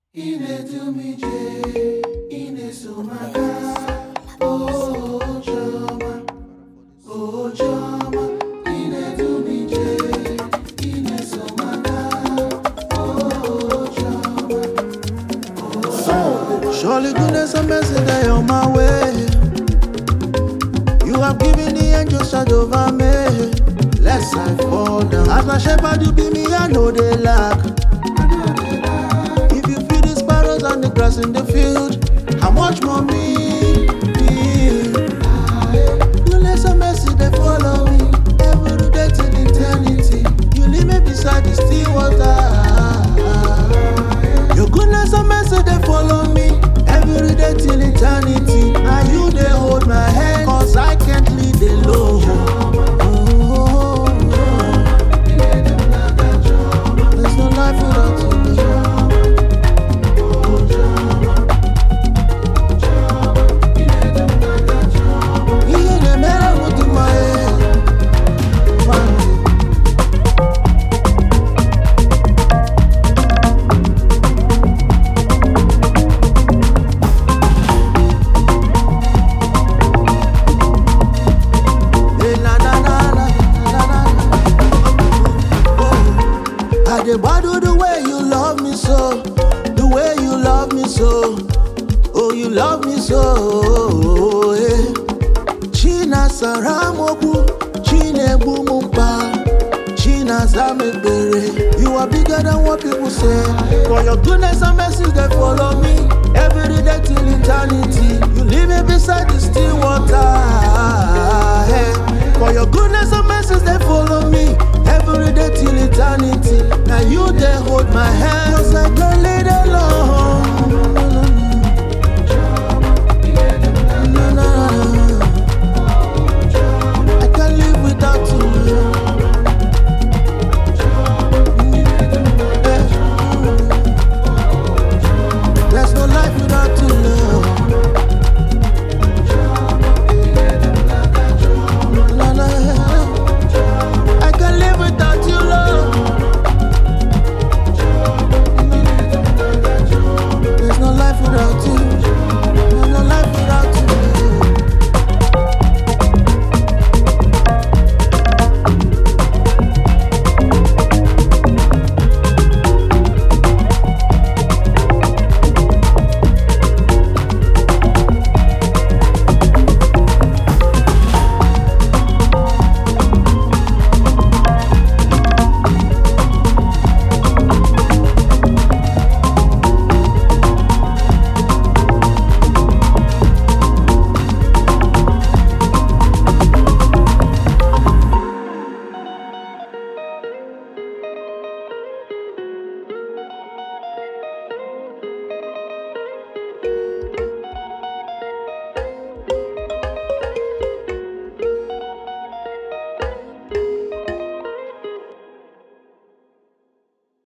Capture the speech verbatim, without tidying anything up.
Ine do me J, Ine Sumaka, oh Jama, oh Jama, Ine do me J, Ine Sumaka, oh Jama, oh Jama. Surely goodness and mercy they on my way. You have given the angels charge over me, lest I fall down. As my shepherd you be me, I know they lack. On the grass in the field, how much more me? me? Goodness and mercy they follow me every day till eternity. You leave me beside the still water. Your goodness and mercy they follow me every day till eternity. Now you they hold my hand, cause I can't leave alone. Oh, there's no life without you. I bottle the way you love me so, the way you love me so, oh you love me so, yeah. China saramoku, Chine bumumpa, China zamebere. You are bigger than what people say. For your goodness and mercy they follow me every day till eternity. You leave me beside the still water. Yeah. For your goodness and mercy they follow me every day till eternity. Now you they hold my hand, 'cause I